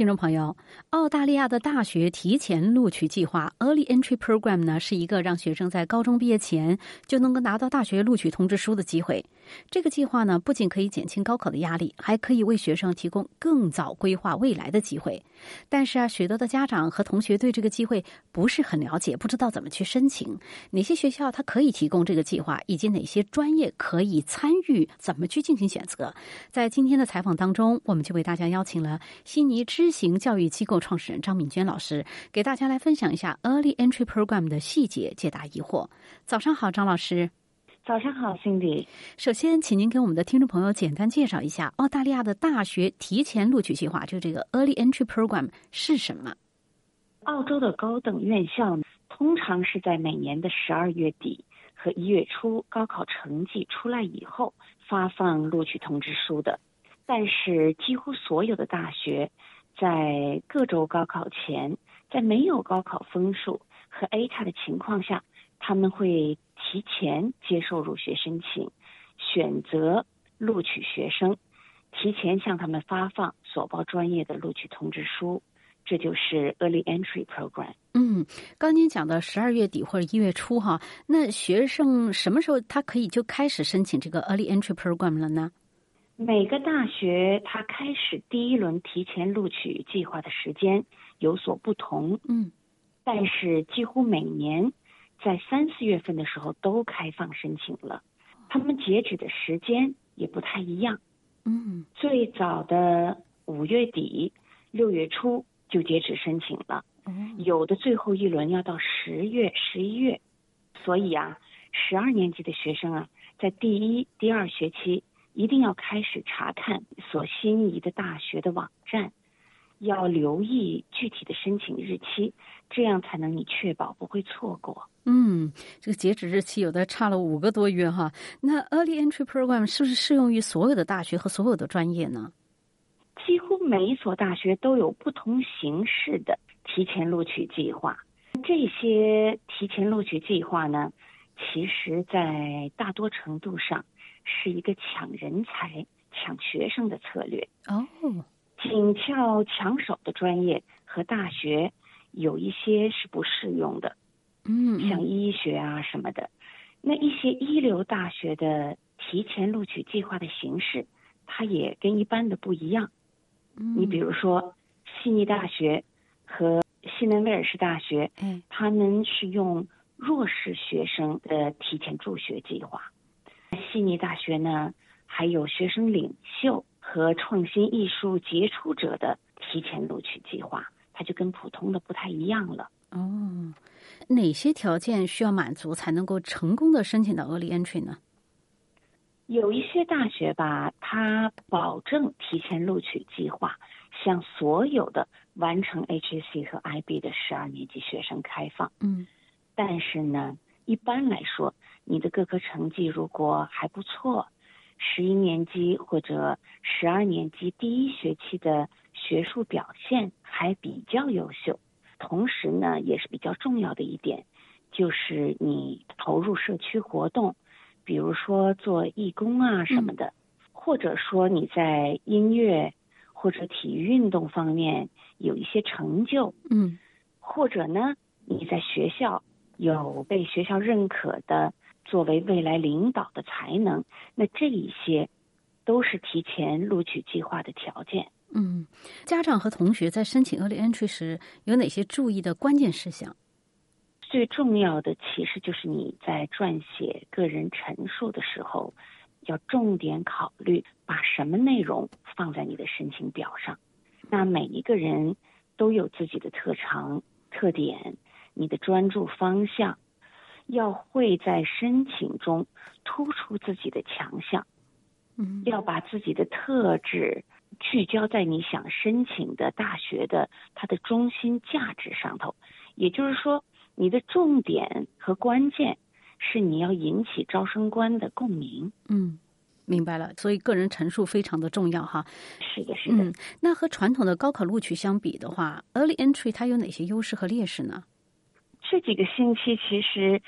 听众朋友，澳大利亚的大学提前录取计划 Early Entry Program 呢，是一个让学生在高中毕业前就能够拿到大学录取通知书的机会。这个计划呢，不仅可以减轻高考的压力，还可以为学生提供更早规划未来的机会。但是许多的家长和同学对这个机会不是很了解，不知道怎么去申请，哪些学校它可以提供这个计划，以及哪些专业可以参与，怎么去进行选择。在今天的采访当中，我们就为大家邀请了悉尼知行教育机构创始人张敏娟老师，给大家来分享一下 Early Entry Program 的细节，解答疑惑。早上好，张老师。 早上好，Cindy。 首先，请您给我们的听众朋友简单介绍一下澳大利亚的大学提前录取计划，就这个 Early Entry Program 是什么？ 澳洲的高等院校通常是在每年的12月底和1月初高考成绩出来以后发放录取通知书的，但是几乎所有的大学在各州高考前，在没有高考分数和 ATA 的情况下，他们会提前接受入学申请，选择录取学生，提前向他们发放所报专业的录取通知书，这就是 Early Entry Program。 刚您讲的12月底或者1月初哈，那学生什么时候他可以就开始申请这个 Early Entry Program 了呢？ 每个大学它开始第一轮提前录取计划的时间有所不同，但是几乎每年在3、4月份的时候都开放申请了，他们截止的时间也不太一样。最早的5月底、6月初就截止申请了，有的最后一轮要到10月、11月。所以12年级的学生在第1、第2学期一定要开始查看所心仪的大学的网站，要留意具体的申请日期，这样才能你确保不会错过。 这个截止日期有的差了5个多月哈。那 Early Entry Program 是不是适用于所有的大学和所有的专业呢？ 几乎每一所大学都有不同形式的提前录取计划。这些提前录取计划呢，其实在大多程度上是一个抢人才、抢学生的策略。紧俏抢手的专业和大学有一些是不适用的，像医学什么的。那一些一流大学的提前录取计划的形式，它也跟一般的不一样。你比如说悉尼大学和西南威尔士大学，他们是用弱势学生的提前助学计划。悉尼大学呢，还有学生领袖和创新艺术杰出者的提前录取计划，它就跟普通的不太一样了。 哪些条件需要满足才能够成功的申请到 Early Entry 呢？ 有一些大学它保证提前录取计划向所有的完成 HSC 和 IB 的12年级学生开放。但是呢，一般来说，你的各科成绩如果还不错，11年级或者12年级第1学期的学术表现还比较优秀，同时呢，也是比较重要的一点，就是你投入社区活动，比如说做义工什么的，或者说你在音乐或者体育运动方面有一些成就，或者呢，你在学校有被学校认可的作为未来领导的才能，那这一些都是提前录取计划的条件。 家长和同学在申请 Early Entry 时有哪些注意的关键事项？ 最重要的其实就是你在撰写个人陈述的时候，要重点考虑把什么内容放在你的申请表上。那每一个人都有自己的特长、特点，你的专注方向，要会在申请中突出自己的强项，要把自己的特质聚焦在你想申请的大学的它的中心价值上头。也就是说，你的重点和关键是你要引起招生官的共鸣。 明白了，所以个人陈述非常的重要哈。 是的，是的。 那和传统的高考录取相比的话 ，Early Entry 它有哪些优势和劣势呢？ 这几个星期，其实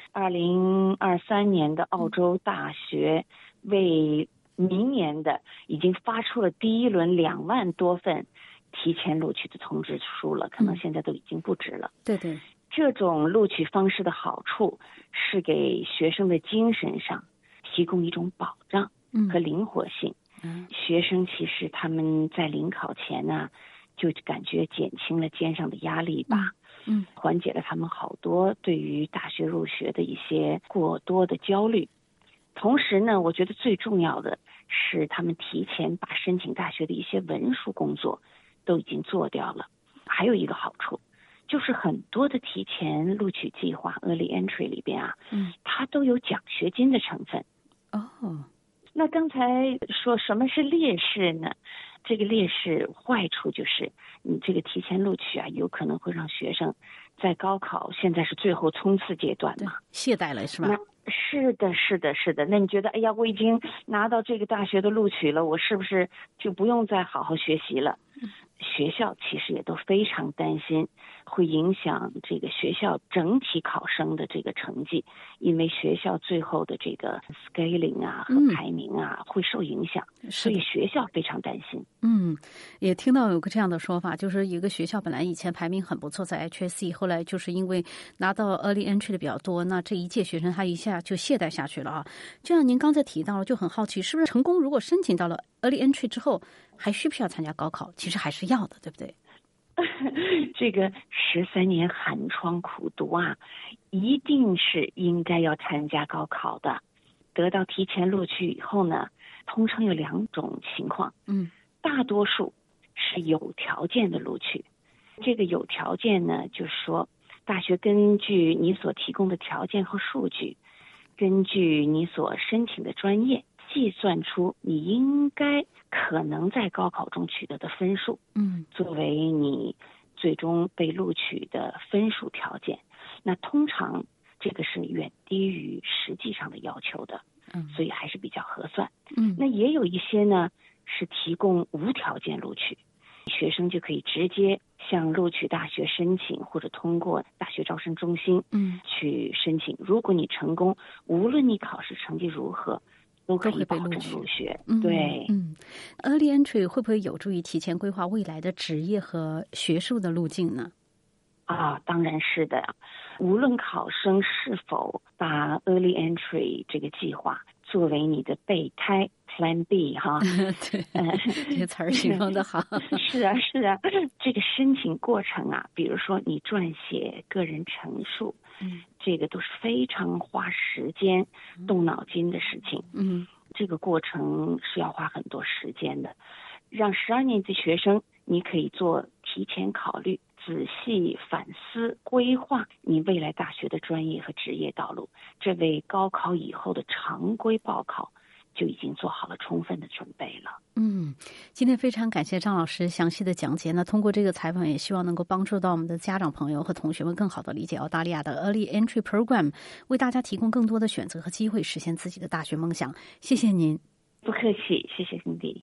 2023年的澳洲大学为明年的已经发出了第一轮2万多份提前录取的通知书了，可能现在都已经不止了。 对对， 这种录取方式的好处是给学生的精神上提供一种保障和灵活性。学生其实他们在临考前呢，就感觉减轻了肩上的压力吧，缓解了他们好多对于大学入学的一些过多的焦虑。同时呢，我觉得最重要的是他们提前把申请大学的一些文书工作都已经做掉了。还有一个好处就是很多的提前录取计划 Early Entry 里边啊，它都有奖学金的成分。那刚才说什么是劣势呢？这个劣势坏处就是你这个提前录取啊，有可能会让学生在高考现在是最后冲刺阶段嘛， 懈怠了是吧？ 是的。那你觉得，哎呀，我已经拿到这个大学的录取了，我是不是就不用再好好学习了？学校其实也都非常担心会影响这个学校整体考生的这个成绩，因为学校最后的这个 scaling 啊和排名啊会受影响，所以学校非常担心。 也听到有个这样的说法，就是一个学校本来以前排名很不错，在 HSC， 后来就是因为拿到 Early Entry 的比较多，那这一届学生他一下就懈怠下去了啊。就像您刚才提到了，就很好奇，是不是成功如果申请到了 Early Entry 之后，还需不需要参加高考？其实还是要的，对不对？ 这个13年寒窗苦读啊，一定是应该要参加高考的。得到提前录取以后呢，通常有2种情况。大多数是有条件的录取。这个有条件呢，就是说大学根据你所提供的条件和数据，根据你所申请的专业，计算出你应该可能在高考中取得的分数，作为你最终被录取的分数条件。那通常这个是远低于实际上的要求的，所以还是比较合算。那也有一些呢是提供无条件录取，学生就可以直接向录取大学申请，或者通过大学招生中心去申请。如果你成功，无论你考试成绩如何，都可以保证入学。对 ，Early Entry 会不会有助于提前规划未来的职业和学术的路径呢？ 当然是的。无论考生是否把 Early Entry 这个计划作为你的备胎 Plan B 哈， 对，这个词儿形容的好。 是啊，这个申请过程啊，比如说你撰写个人陈述，这个都是非常花时间、动脑筋的事情。这个过程是要花很多时间的。让12年级学生，你可以做提前考虑，仔细反思规划你未来大学的专业和职业道路，这为高考以后的常规报考就已经做好了充分的准备了。 今天非常感谢张老师详细的讲解。那通过这个采访，也希望能够帮助到我们的家长朋友和同学们更好的理解澳大利亚的 Early Entry Program， 为大家提供更多的选择和机会，实现自己的大学梦想。谢谢您。 不客气，谢谢兄弟。